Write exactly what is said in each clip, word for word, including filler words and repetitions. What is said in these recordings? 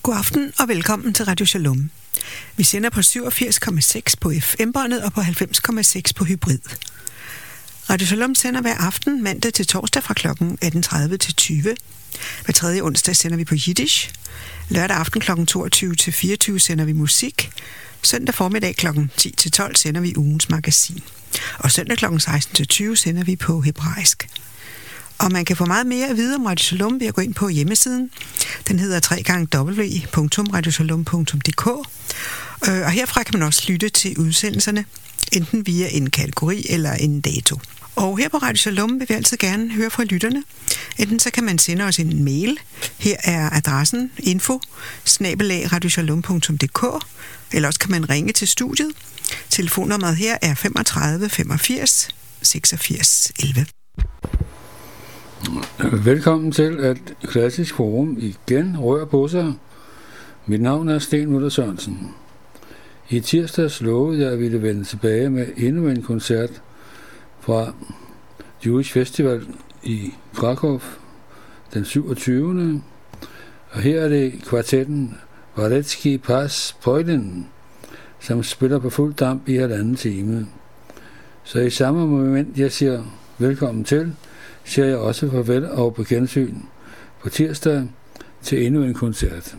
God aften og velkommen til Radio Shalom. Vi sender på syvogfirs komma seks på F M-båndet og på halvfems komma seks på hybrid. Radio Shalom sender hver aften mandag til torsdag fra klokken atten tredive til tyve. Hver tredje onsdag sender vi på Yiddish. Lørdag aften klokken toogtyve til fireogtyve sender vi musik. Søndag formiddag klokken ti til tolv sender vi ugens magasin. Og søndag klokken seksten til tyve sender vi på hebraisk. Og man kan få meget mere at vide om Radio Shalom ved at gå ind på hjemmesiden. Den hedder w w w punktum radio shalom punktum d k. Og herfra kan man også lytte til udsendelserne, enten via en kategori eller en dato. Og her på Radio Shalom vil vi altid gerne høre fra lytterne. Enten så kan man sende os en mail. Her er adressen info snabel-a radio shalom punktum d k. Eller også kan man ringe til studiet. Telefonnummeret her er femogtredive femogfirs seksogfirs elleve. Velkommen til, at Klassisk Forum igen rører på sig. Mit navn er Sten Møller Sørensen. I tirsdags lovede jeg, at vi ville vende tilbage med endnu en koncert fra Jewish Festival i Krakow den syvogtyvende Og her er det kvartetten Warecki Pas Poilin, som spiller på fuld damp i halvanden time. Så i samme moment, jeg siger velkommen til, siger jeg også farvel og på gensyn på tirsdag til endnu en koncert.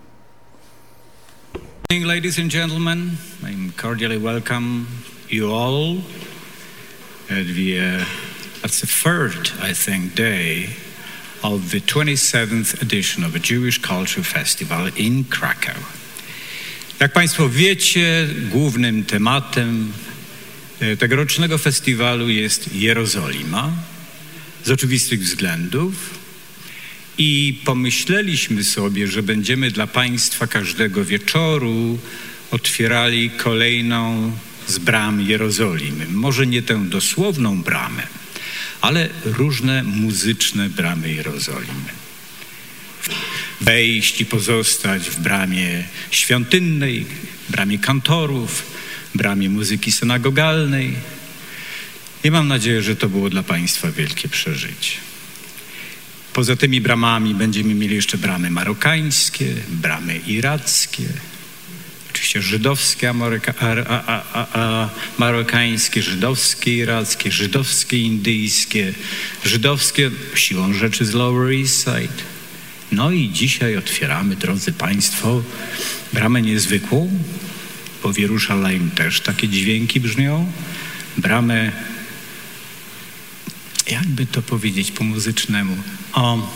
Good evening, ladies and gentlemen. I cordially welcome you all. At the, uh, that's the third, I think, day of the twenty-seventh edition of the Jewish Culture Festival in Krakow. Jak Państwo wiecie, głównym tematem tegorocznego festiwalu jest Jerozolima z oczywistych względów i pomyśleliśmy sobie, że będziemy dla Państwa każdego wieczoru otwierali kolejną z bram Jerozolimy. Może nie tę dosłowną bramę, ale różne muzyczne bramy Jerozolimy. Wejść i pozostać w bramie świątynnej, bramie kantorów, bramie muzyki synagogalnej. I mam nadzieję, że to było dla Państwa wielkie przeżycie. Poza tymi bramami będziemy mieli jeszcze bramy marokańskie, bramy irackie, oczywiście żydowskie, ameryka, a, a, a, a, marokańskie, żydowskie, irackie, żydowskie, indyjskie, żydowskie, siłą rzeczy z Lower East Side. No i dzisiaj otwieramy, drodzy Państwo, bramę niezwykłą, bo w Jerusalem też takie dźwięki brzmią. Bramę, jakby to powiedzieć po muzycznemu, o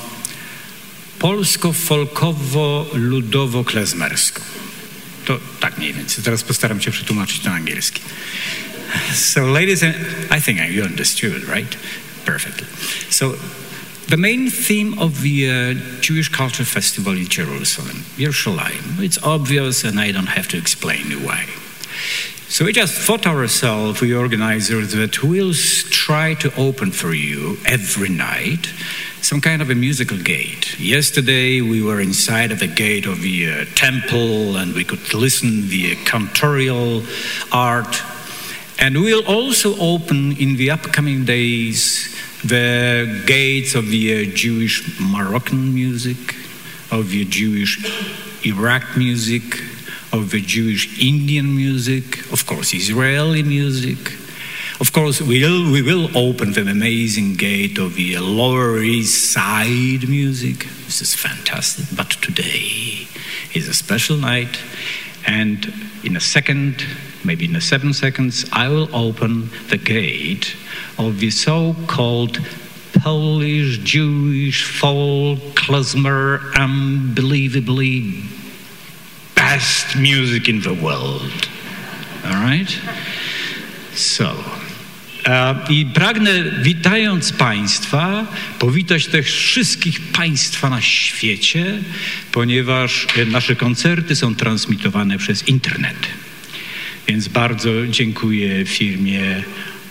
polsko-folkowo-ludowo-klezmerską. To tak mniej więcej. Teraz postaram się przetłumaczyć na angielski. So ladies and I think you understood, right? Perfectly. So the main theme of the uh, Jewish Culture Festival in Jerusalem, Yerushalayim, it's obvious and I don't have to explain the why. So we just thought ourselves, we organizers, that we'll try to open for you every night some kind of a musical gate. Yesterday we were inside of the gate of the uh, temple and we could listen to the cantorial art. And we'll also open in the upcoming days the gates of the uh, Jewish Moroccan music, of the Jewish Iraq music, of the Jewish Indian music, of course Israeli music. Of course we will, we will open the amazing gate of the Lower East Side music. This is fantastic, but today is a special night and in a second, maybe in a seven seconds, I will open the gate of the so-called Polish Jewish folk klezmer, unbelievably best music in the world. All right? So, uh, i pragnę, witając Państwa, powitać też wszystkich Państwa na świecie, ponieważ nasze koncerty są transmitowane przez internet. Więc bardzo dziękuję firmie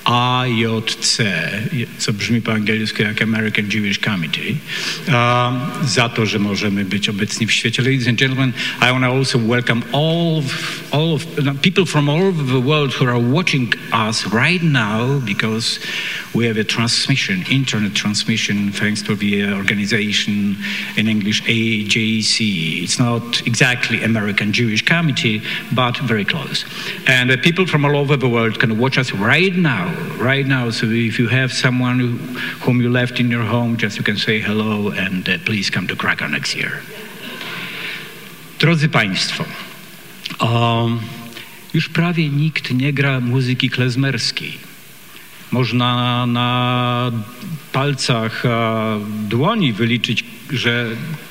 A J C, co brzmi po angielsku jak American Jewish Committee, um, za to, że możemy być obecni w świecie. Ladies and gentlemen, I want to also welcome all of, all of people from all over the world who are watching us right now, because we have a transmission, internet transmission, thanks to the organization in English, A J C. It's not exactly American Jewish Committee, but very close. And uh, people from all over the world can watch us right now, right now. So if you have someone who, whom you left in your home, just you can say hello and uh, please come to Krakow next year. Drodzy Państwo, um, już prawie nikt nie gra muzyki klezmerskiej. Można na palcach dłoni wyliczyć, że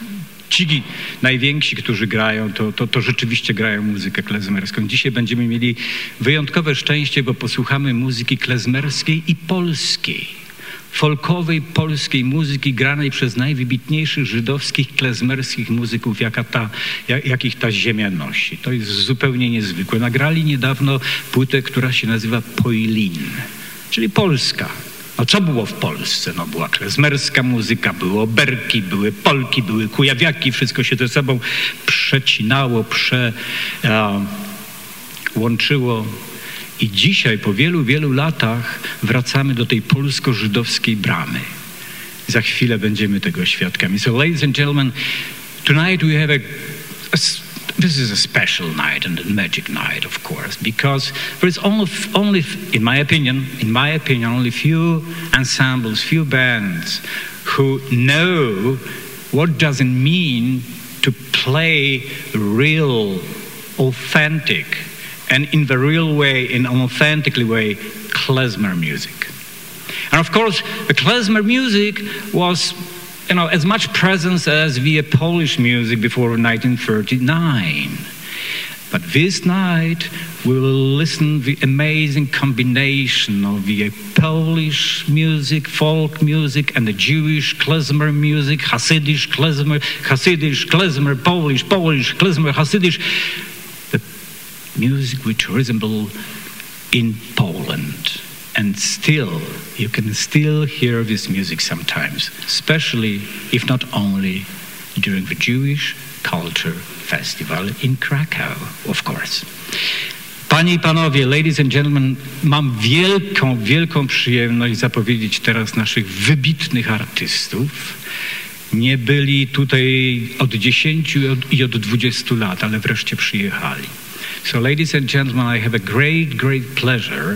ci najwięksi, którzy grają, to, to, to rzeczywiście grają muzykę klezmerską. Dzisiaj będziemy mieli wyjątkowe szczęście, bo posłuchamy muzyki klezmerskiej i polskiej. Folkowej polskiej muzyki granej przez najwybitniejszych żydowskich klezmerskich muzyków, jaka ta, jak, jakich ta ziemia nosi. To jest zupełnie niezwykłe. Nagrali niedawno płytę, która się nazywa Poilin, czyli Polska. No co było w Polsce? No była klezmerska muzyka, były oberki, były polki, były kujawiaki, wszystko się ze sobą przecinało, prze, e, łączyło. I dzisiaj, po wielu, wielu latach, wracamy do tej polsko-żydowskiej bramy. Za chwilę będziemy tego świadkami. So, ladies and gentlemen, tonight we have a, a this is a special night and a magic night, of course, because there is only, only, in my opinion, in my opinion, only few ensembles, few bands who know what does it mean to play real, authentic, and in the real way, in an authentic way, klezmer music. And of course, the klezmer music was, you know, as much presence as the Polish music before nineteen thirty-nine. But this night, we will listen to the amazing combination of the Polish music, folk music, and the Jewish klezmer music, Hasidic klezmer, Hasidic klezmer, Polish, Polish klezmer, Hasidic. The music which resemble in Poland. And still, you can still hear this music sometimes, especially, if not only, during the Jewish Culture Festival in Krakow, of course. Panie i panowie, ladies and gentlemen, mam wielką, wielką przyjemność zapowiedzieć teraz naszych wybitnych artystów. Nie byli tutaj od dziesięciu i od dwudziestu lat, ale wreszcie przyjechali. So, ladies and gentlemen, I have a great, great pleasure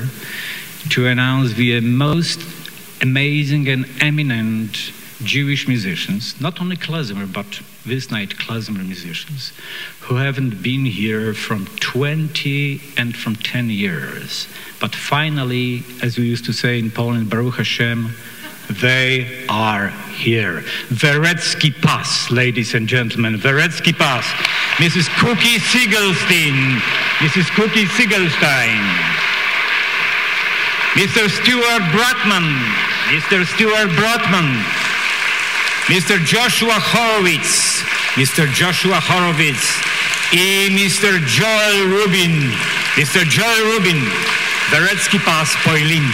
to announce the most amazing and eminent Jewish musicians, not only klezmer, but this night klezmer musicians, who haven't been here from twenty and from ten years. But finally, as we used to say in Poland, Baruch Hashem, they are here. Verecki Pass, ladies and gentlemen, Verecki Pass. Missus Cookie Siegelstein, Missus Cookie Siegelstein. Mister Stuart Bratman, Mister Stuart Bratman, Mister Joshua Horowitz, Mister Joshua Horowitz, i Mister Joel Rubin, Mister Joel Rubin, Verecki Pass, Poilin.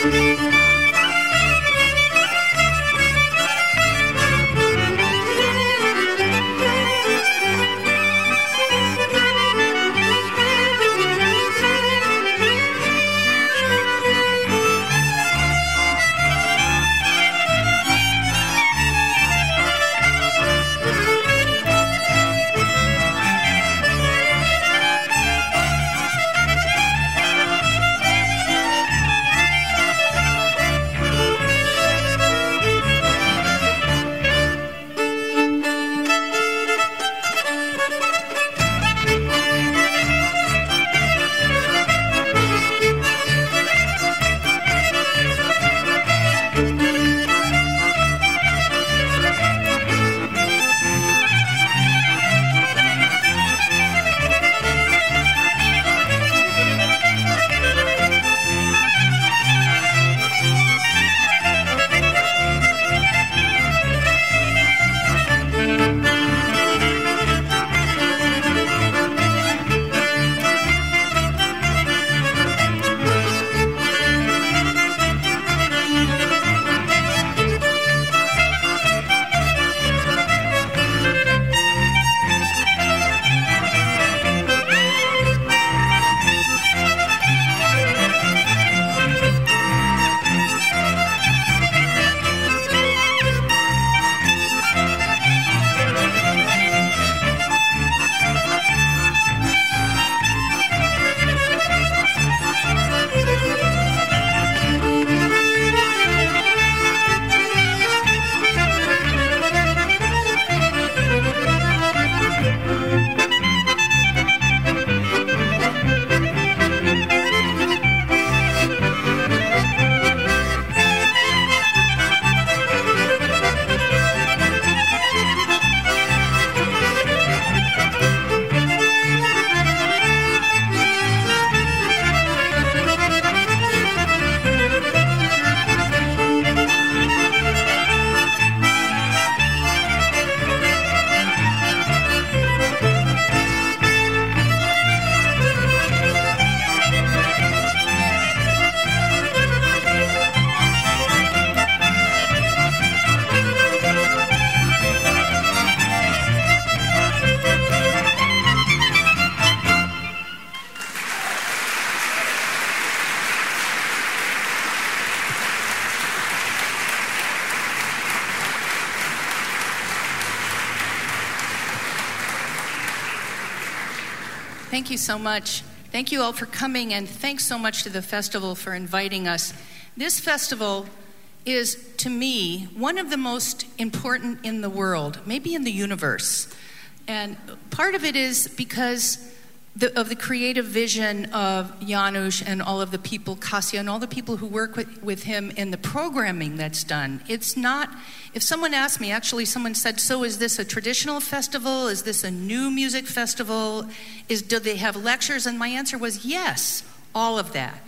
Thank you so much. Thank you all for coming, and thanks so much to the festival for inviting us. This festival is, to me, one of the most important in the world, maybe in the universe. And part of it is because the, of the creative vision of Janusz and all of the people, Kasia, and all the people who work with, with him in the programming that's done. It's not, if someone asked me, actually someone said, so is this a traditional festival? Is this a new music festival? Is, do they have lectures? And my answer was yes, all of that.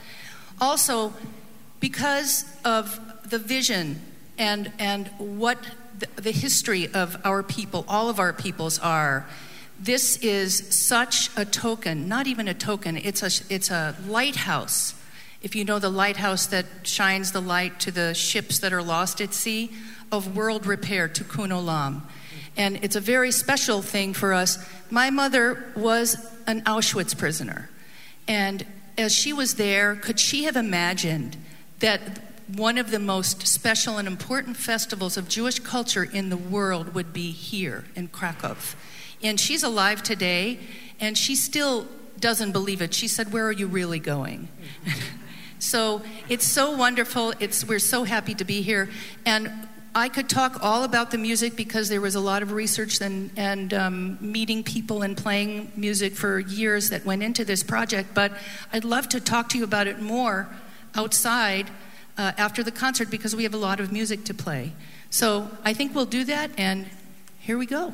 Also, because of the vision and, and what the, the history of our people, all of our peoples are, this is such a token, not even a token, it's a, it's a lighthouse. If you know the lighthouse that shines the light to the ships that are lost at sea, of world repair, Tikkun Olam. And it's a very special thing for us. My mother was an Auschwitz prisoner. And as she was there, could she have imagined that one of the most special and important festivals of Jewish culture in the world would be here in Krakow? And she's alive today, and she still doesn't believe it. She said, where are you really going? So it's so wonderful. It's, we're so happy to be here. And I could talk all about the music because there was a lot of research and, and um, meeting people and playing music for years that went into this project. But I'd love to talk to you about it more outside uh, after the concert because we have a lot of music to play. So I think we'll do that, and here we go.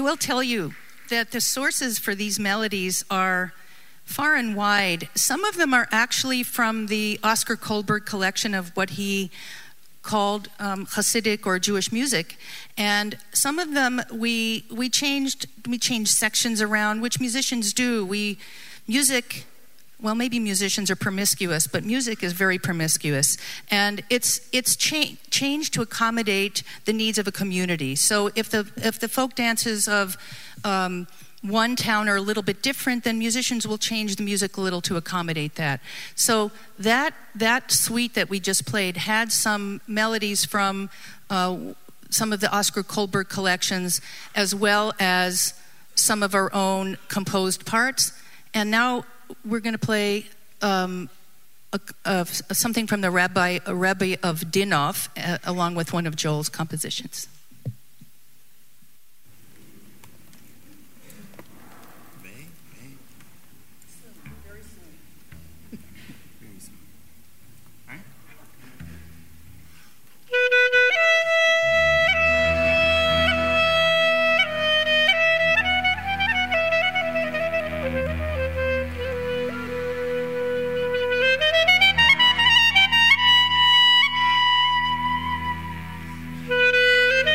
will tell you that the sources for these melodies are far and wide. Some of them are actually from the Oscar Kohlberg collection of what he called um, Hasidic or Jewish music, and some of them we we changed we changed sections around, which musicians do. We music. Well, maybe musicians are promiscuous, but music is very promiscuous, and it's it's cha- changed to accommodate the needs of a community. So if the if the folk dances of um, one town are a little bit different, then musicians will change the music a little to accommodate that. So that that suite that we just played had some melodies from uh, some of the Oscar Kohlberg collections, as well as some of our own composed parts, and now we're going to play um, a, a, something from the Rabbi, a Rabbi of Dinov, uh, along with one of Joel's compositions. Thank you.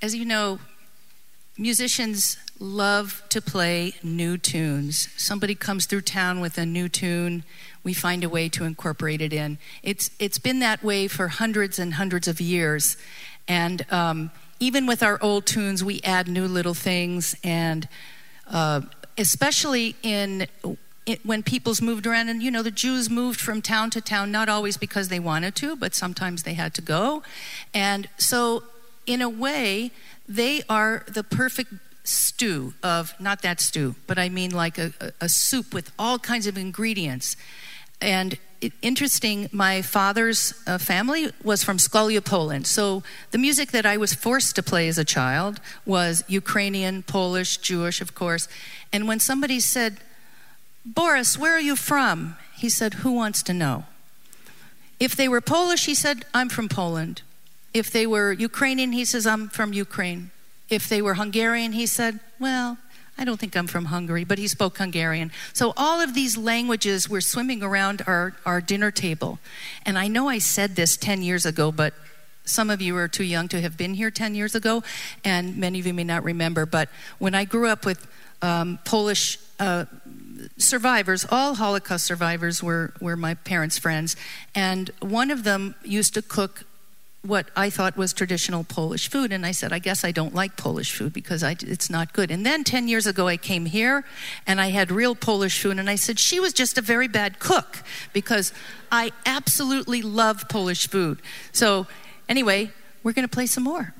as you know, musicians love to play new tunes. Somebody comes through town with a new tune, we find a way to incorporate it in. It's it's been that way for hundreds and hundreds of years. And um, even with our old tunes, we add new little things. And uh, especially in it, when people's moved around, and you know, the Jews moved from town to town, not always because they wanted to, but sometimes they had to go. And so in a way, they are the perfect stew of, not that stew, but I mean like a, a, a soup with all kinds of ingredients. And it, interesting, my father's uh, family was from Skolia, Poland. So the music that I was forced to play as a child was Ukrainian, Polish, Jewish, of course. And when somebody said, "Boris, where are you from?" he said, "Who wants to know?" If they were Polish, he said, "I'm from Poland." If they were Ukrainian, he says, "I'm from Ukraine." If they were Hungarian, he said, "Well, I don't think I'm from Hungary," but he spoke Hungarian. So all of these languages were swimming around our, our dinner table. And I know I said this ten years ago, but some of you are too young to have been here ten years ago, and many of you may not remember. But when I grew up with um, Polish uh, survivors, all Holocaust survivors were, were my parents' friends, and one of them used to cook what I thought was traditional Polish food. And I said, I guess I don't like Polish food because I, it's not good. And then ten years ago, I came here and I had real Polish food. And I said, she was just a very bad cook because I absolutely love Polish food. So anyway, we're going to play some more.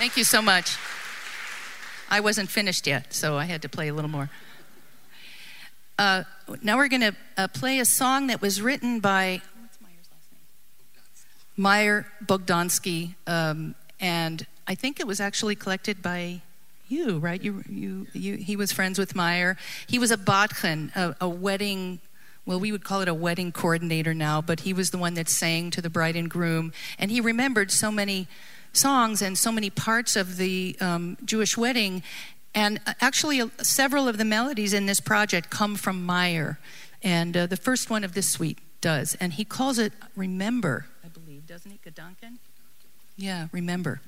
Thank you so much. I wasn't finished yet, so I had to play a little more. Uh, now we're going to uh, play a song that was written by, what's Meyer's last name? Meyer Bogdansky, um, and I think it was actually collected by you, right? You, you, you. He was friends with Meyer. He was a Badchen, a, a wedding, well, we would call it a wedding coordinator now, but he was the one that sang to the bride and groom, and he remembered so many songs and so many parts of the um, Jewish wedding. And actually, uh, several of the melodies in this project come from Meyer, and uh, the first one of this suite does, and he calls it Remember, I believe, doesn't he, Gedanken? Yeah, Remember.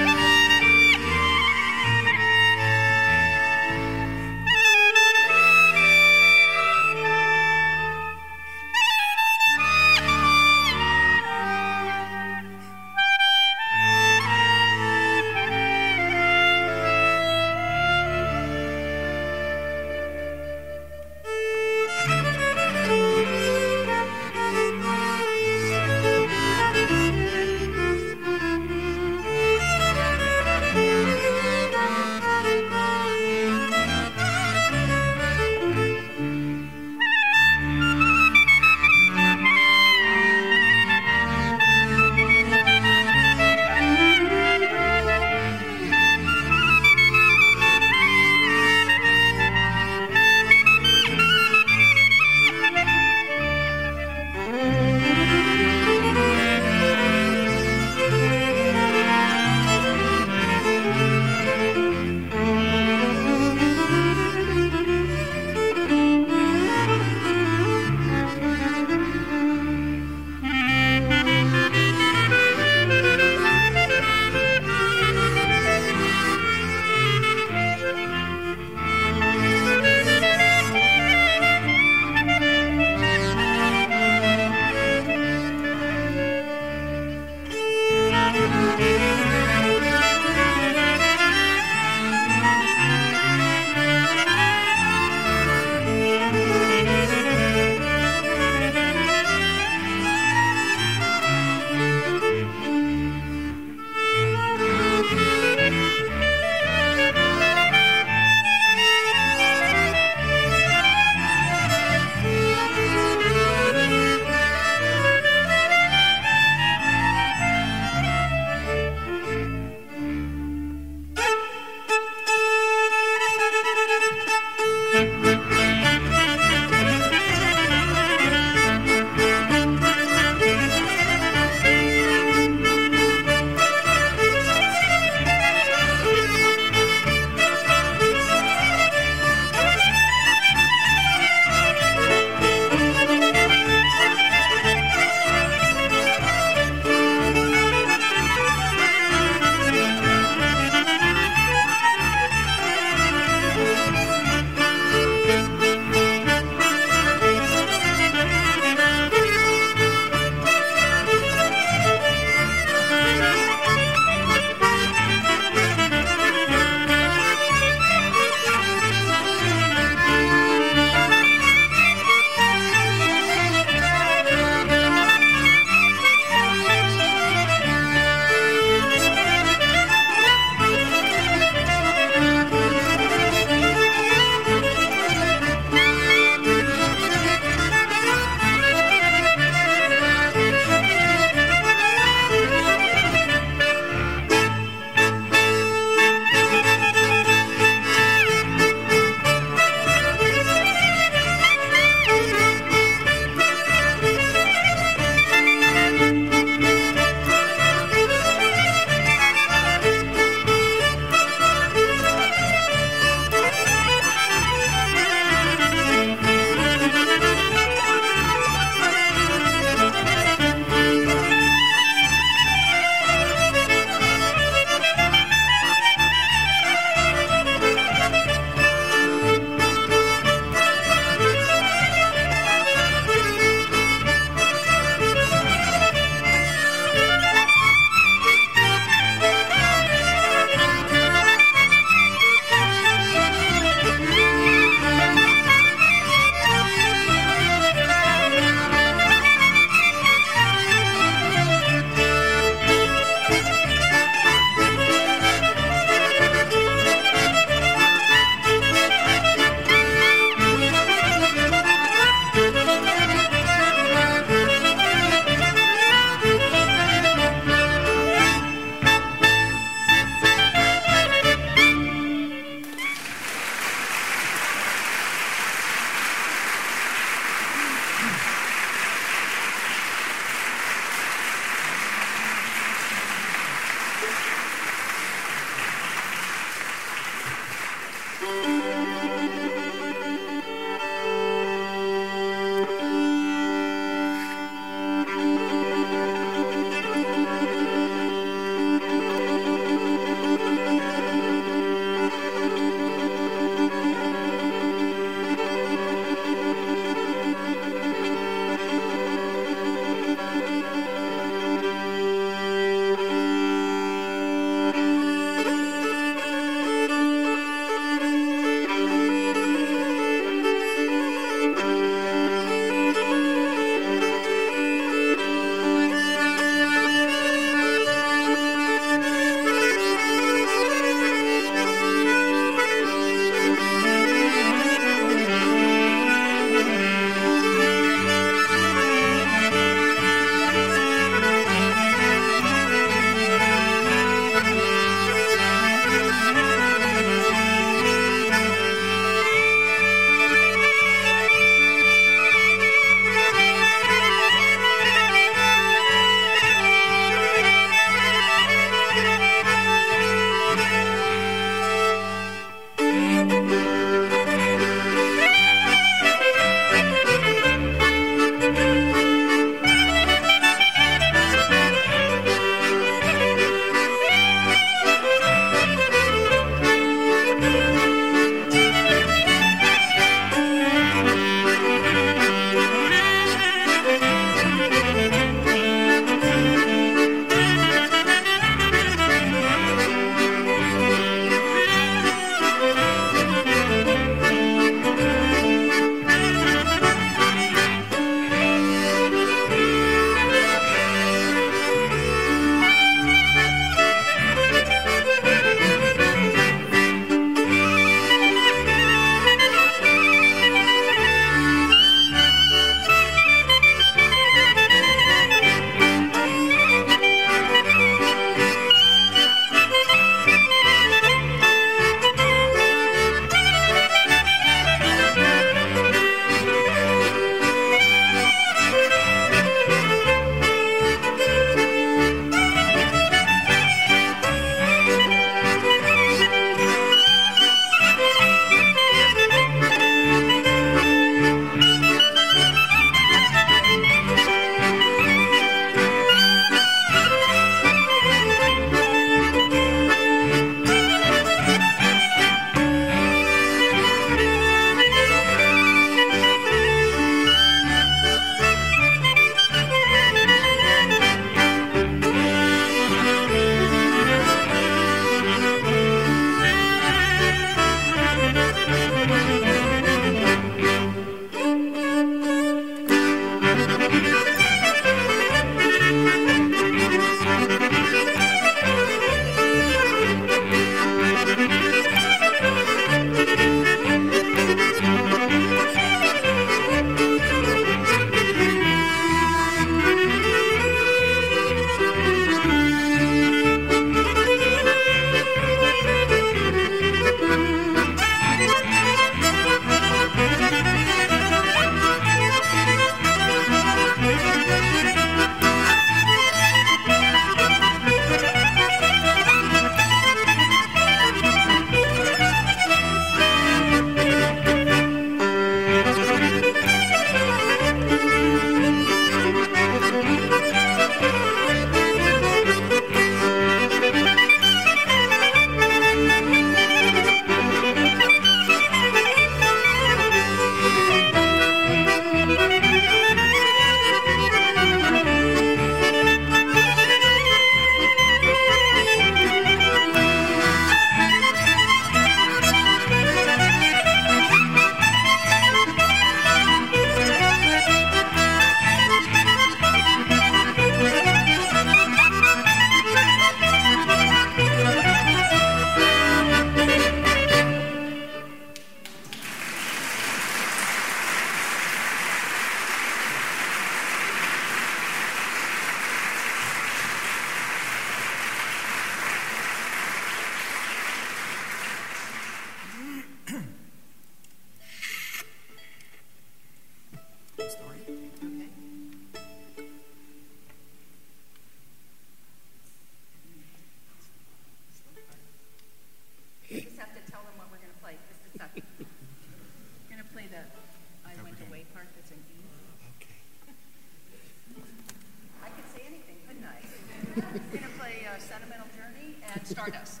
going to play uh, Sentimental Journey and Stardust.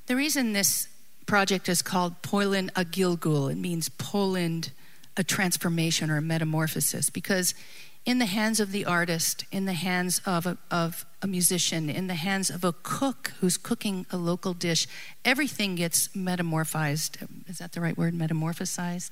The reason this project is called Poland a Gilgul, it means Poland, a transformation or a metamorphosis, because in the hands of the artist, in the hands of a, of a musician, in the hands of a cook who's cooking a local dish, everything gets metamorphized. Is that the right word? Metamorphosized?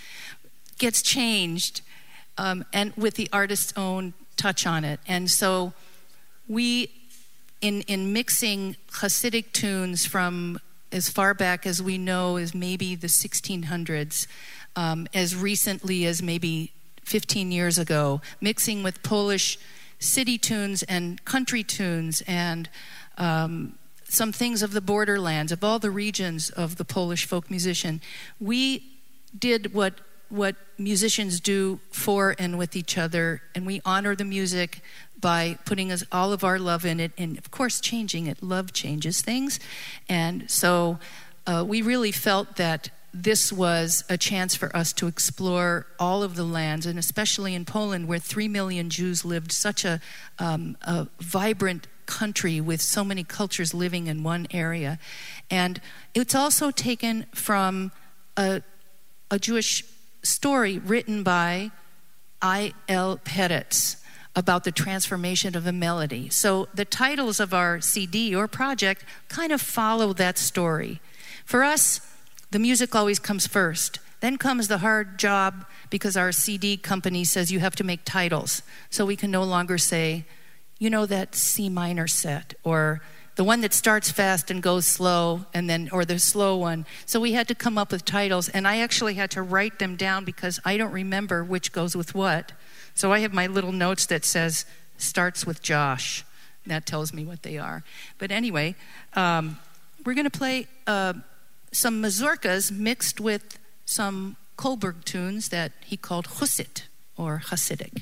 Gets changed, um, and with the artist's own touch on it. And so we, in, in mixing Hasidic tunes from as far back as we know as maybe the sixteen hundreds, um, as recently as maybe fifteen years ago, mixing with Polish city tunes and country tunes and um, some things of the borderlands, of all the regions of the Polish folk musician. We did what what musicians do for and with each other, and we honor the music by putting us, all of our love in it, and of course changing it. Love changes things. And so uh, we really felt that this was a chance for us to explore all of the lands, and especially in Poland, where three million Jews lived, such a, um, a vibrant country with so many cultures living in one area. And it's also taken from a, a Jewish story written by I L Peretz about the transformation of a melody. So the titles of our C D or project kind of follow that story. For us, the music always comes first. Then comes the hard job, because our C D company says you have to make titles. So we can no longer say, you know, that C minor set, or the one that starts fast and goes slow, and then, or the slow one. So we had to come up with titles, and I actually had to write them down because I don't remember which goes with what. So I have my little notes that says, starts with Josh. That tells me what they are. But anyway, um, we're gonna play uh, some mazurkas mixed with some Kohlberg tunes that he called Husit, or Hasidic.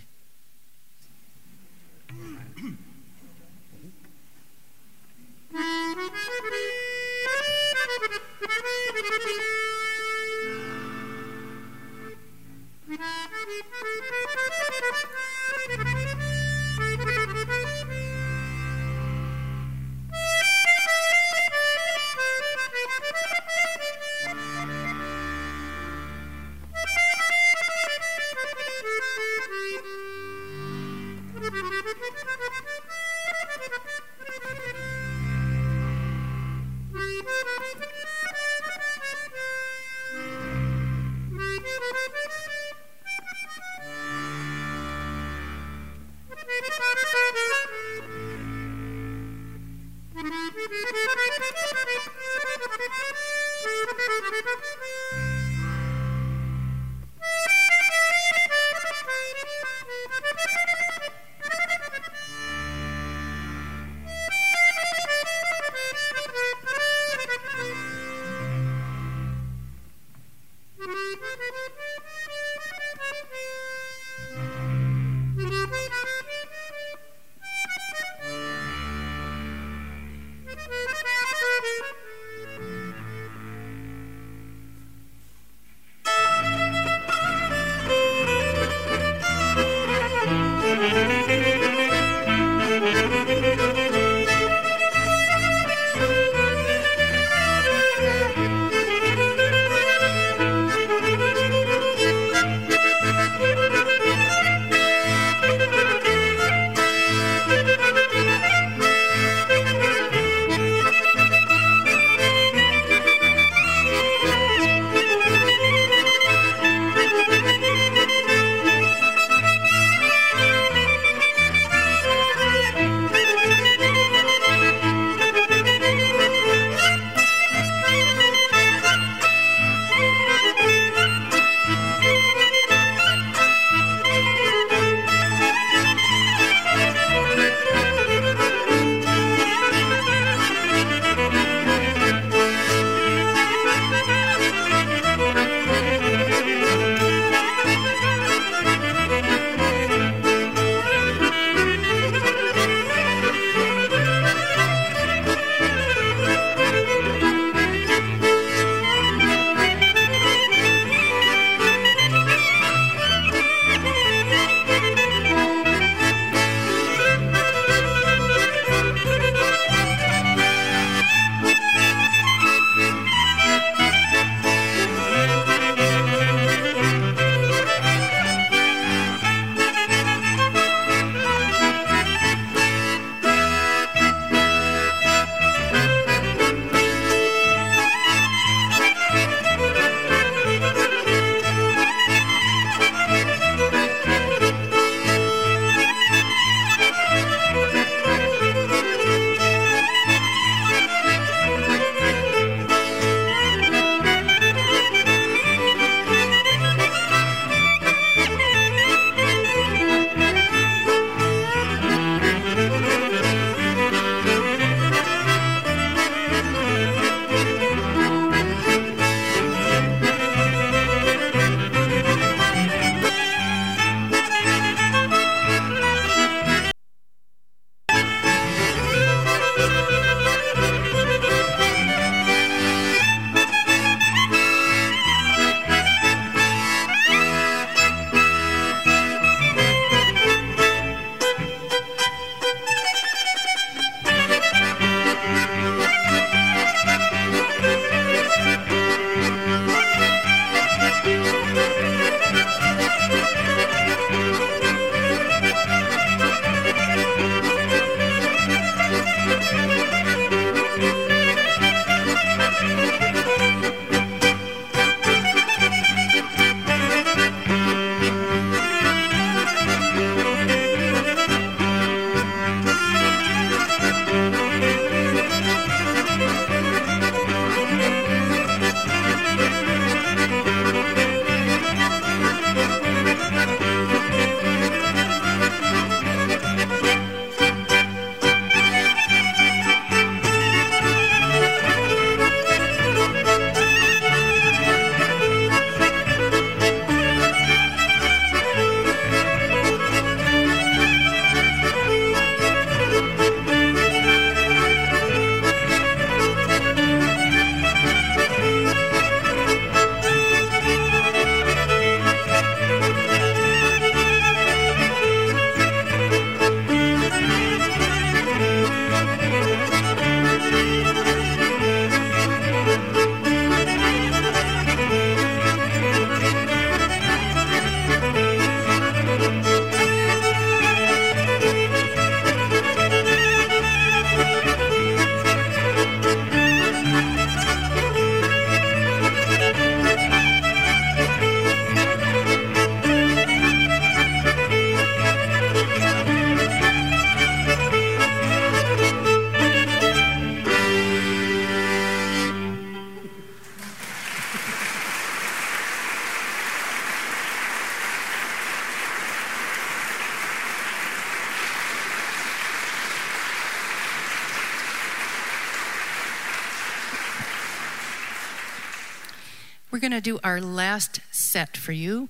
we're going to do our last set for you.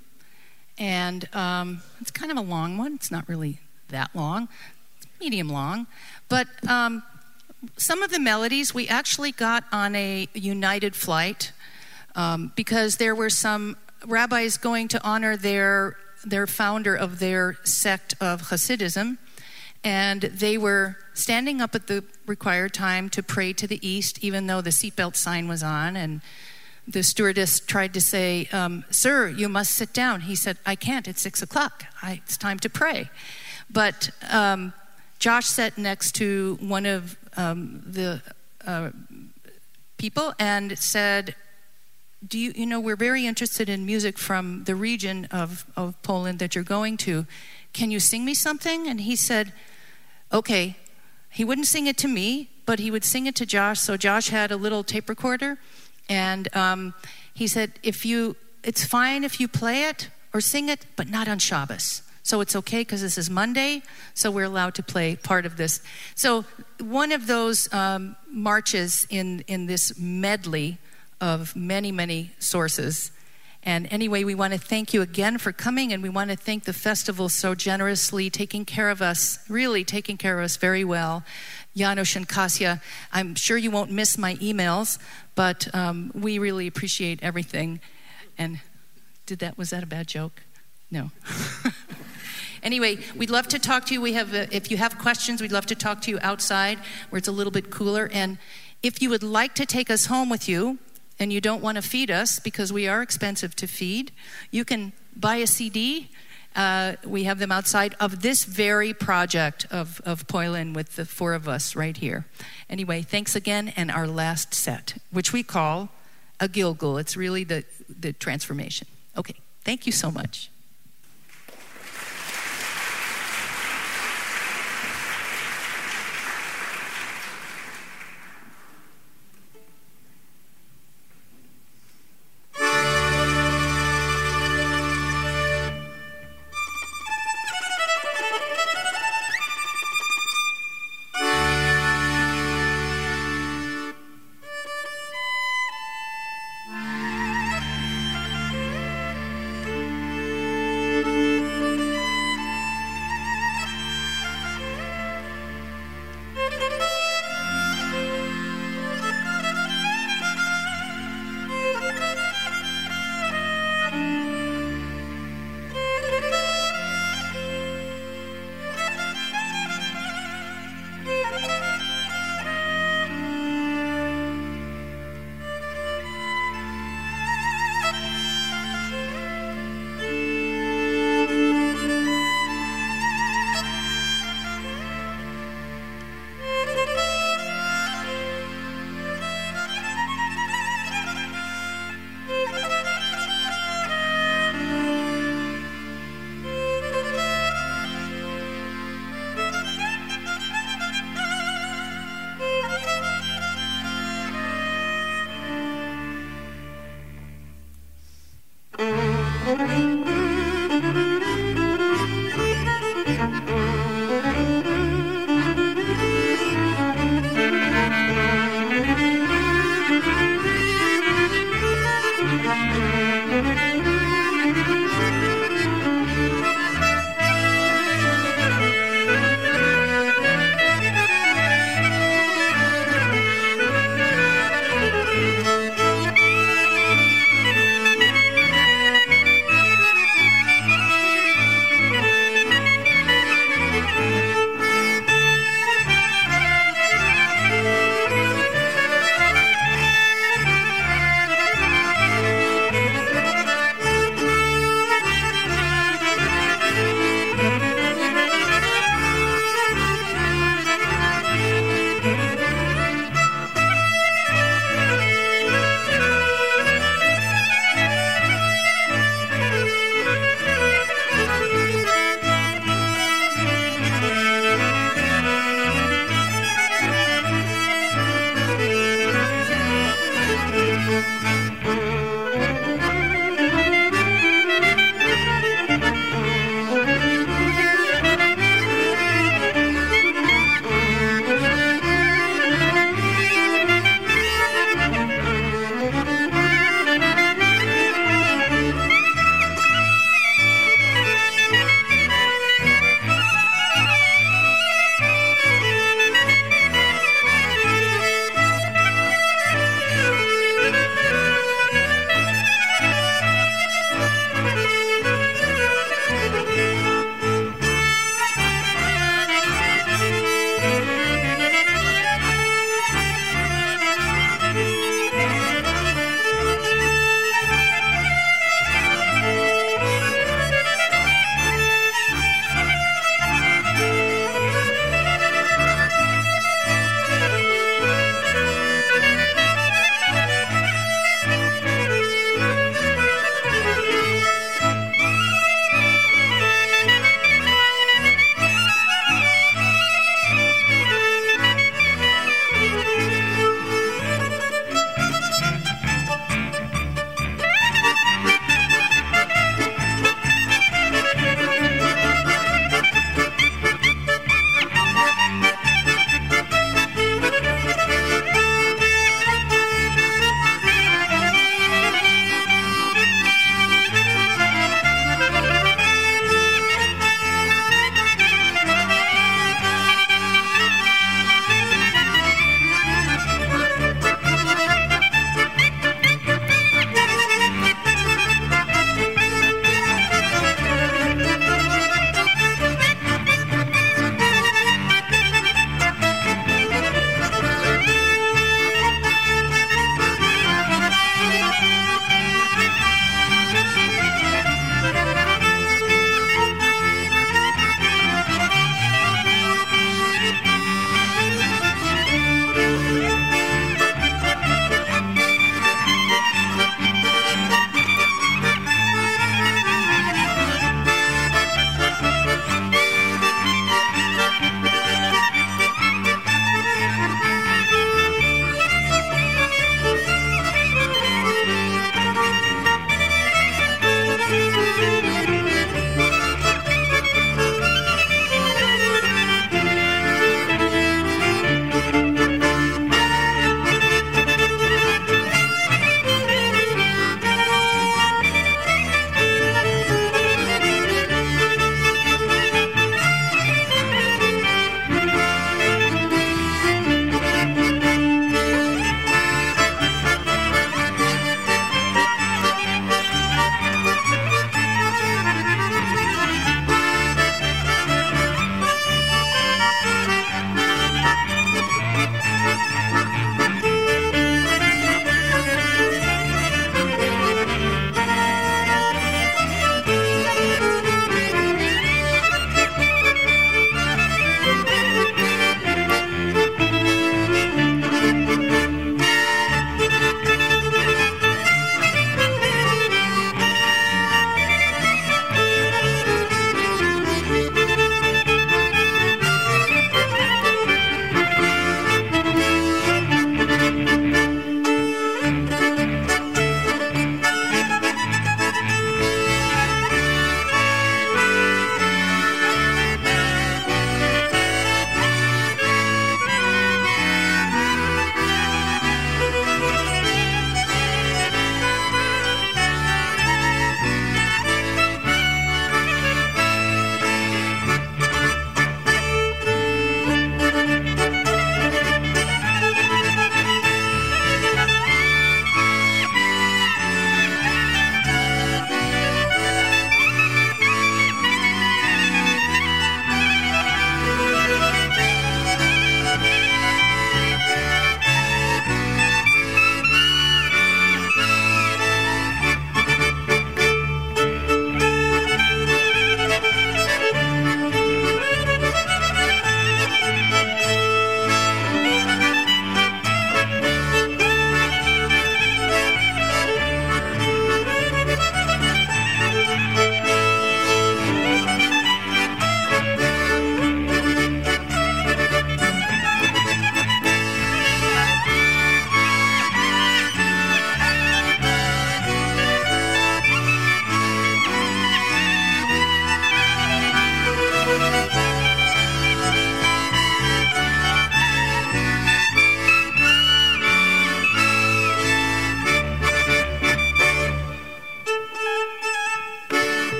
And um, it's kind of a long one. It's not really that long. It's medium long. But um, some of the melodies we actually got on a United flight um, because there were some rabbis going to honor their their founder of their sect of Hasidism, and they were standing up at the required time to pray to the east, even though the seatbelt sign was on, and the stewardess tried to say, um, sir, you must sit down. He said, I can't, it's six o'clock. I, it's time to pray. But um, Josh sat next to one of um, the uh, people and said, Do you, you know, we're very interested in music from the region of, of Poland that you're going to. Can you sing me something? And he said, okay. He wouldn't sing it to me, but he would sing it to Josh. So Josh had a little tape recorder, and um, he said, if you, it's fine if you play it or sing it, but not on Shabbos. So it's okay because this is Monday, so we're allowed to play part of this. So one of those um, marches in, in this medley of many, many sources. And anyway, we want to thank you again for coming, and we want to thank the festival so generously taking care of us, really taking care of us very well. Janusz and Kasia, I'm sure you won't miss my emails, but um, we really appreciate everything. And did that, was that a bad joke? No. Anyway, we'd love to talk to you. We have, uh, if you have questions, we'd love to talk to you outside where it's a little bit cooler. And if you would like to take us home with you, and you don't want to feed us because we are expensive to feed, you can buy a C D. Uh, we have them outside of this very project of, of Poilin with the four of us right here. Anyway, thanks again, and our last set, which we call a Gilgul. It's really the, the transformation. Okay, thank you so much.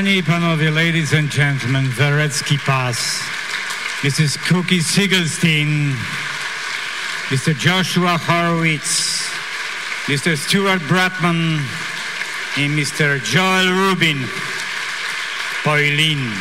Panie i panowie, ladies and gentlemen, Warecki Pass, Missus Cookie Siegelstein, Mister Joshua Horowitz, Mister Stuart Bratman et Mister Joel Rubin, Pauline.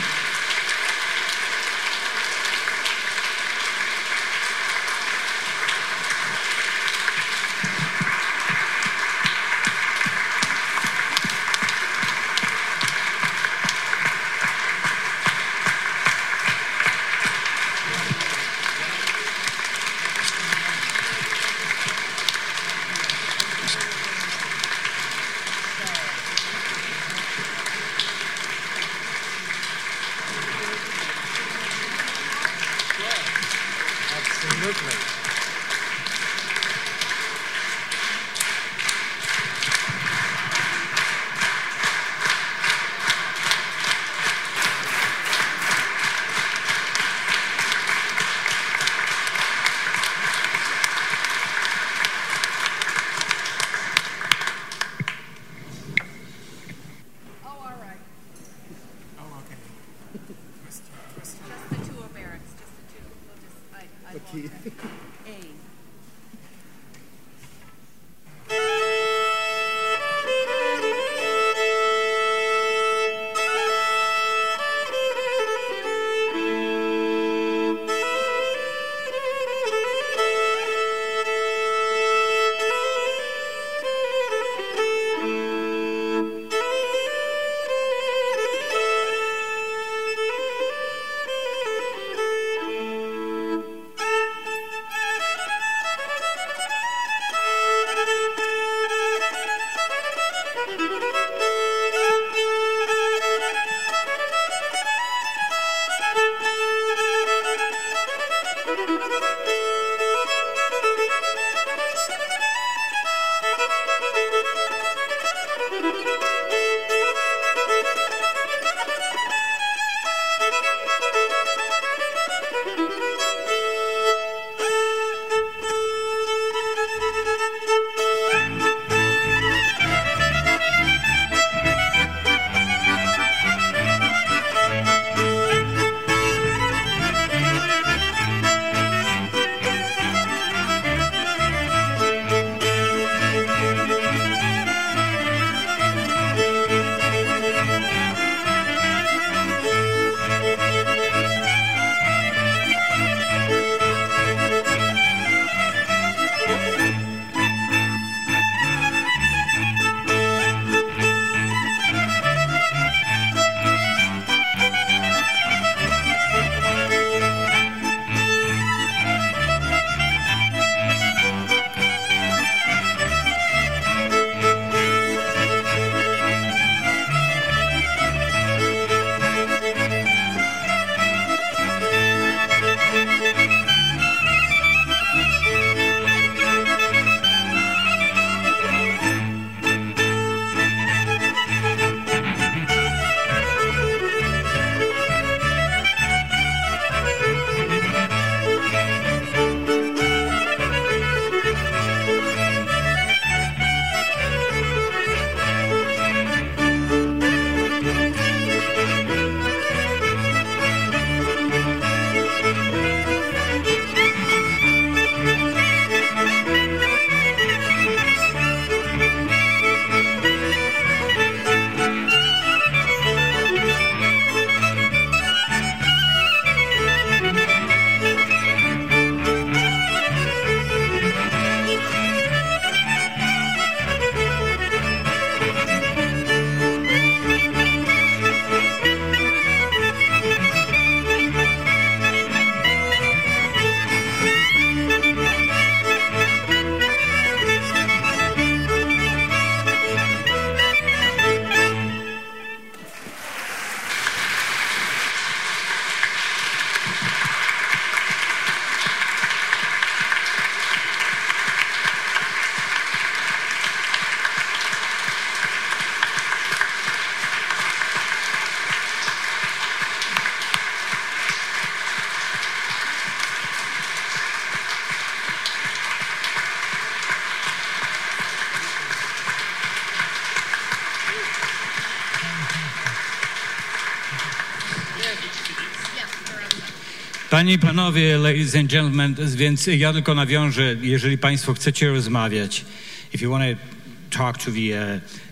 Panie i panowie, ladies and gentlemen, więc ja tylko nawiążę, jeżeli państwo chcecie rozmawiać, if you want to talk to the uh,